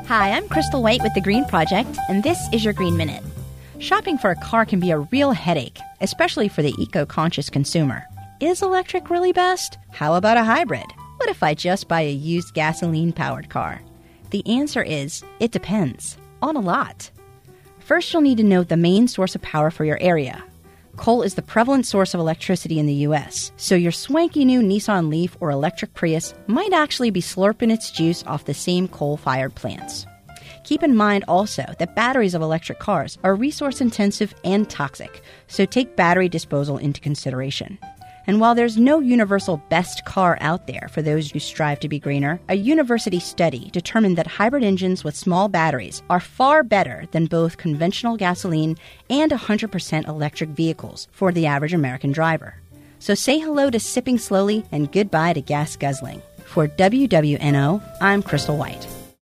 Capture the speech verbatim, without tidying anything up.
Hi, I'm Crystal White with The Green Project, and this is your Green Minute. Shopping for a car can be a real headache, especially for the eco-conscious consumer. Is electric really best? How about a hybrid? What if I just buy a used gasoline-powered car? The answer is, it depends. On a lot. First, you'll need to know the main source of power for your area. Coal is the prevalent source of electricity in the U S, so your swanky new Nissan Leaf or electric Prius might actually be slurping its juice off the same coal-fired plants. Keep in mind also that batteries of electric cars are resource-intensive and toxic, so take battery disposal into consideration. And while there's no universal best car out there for those who strive to be greener, a university study determined that hybrid engines with small batteries are far better than both conventional gasoline and one hundred percent electric vehicles for the average American driver. So say hello to sipping slowly and goodbye to gas guzzling. For W W N O, I'm Crystal White.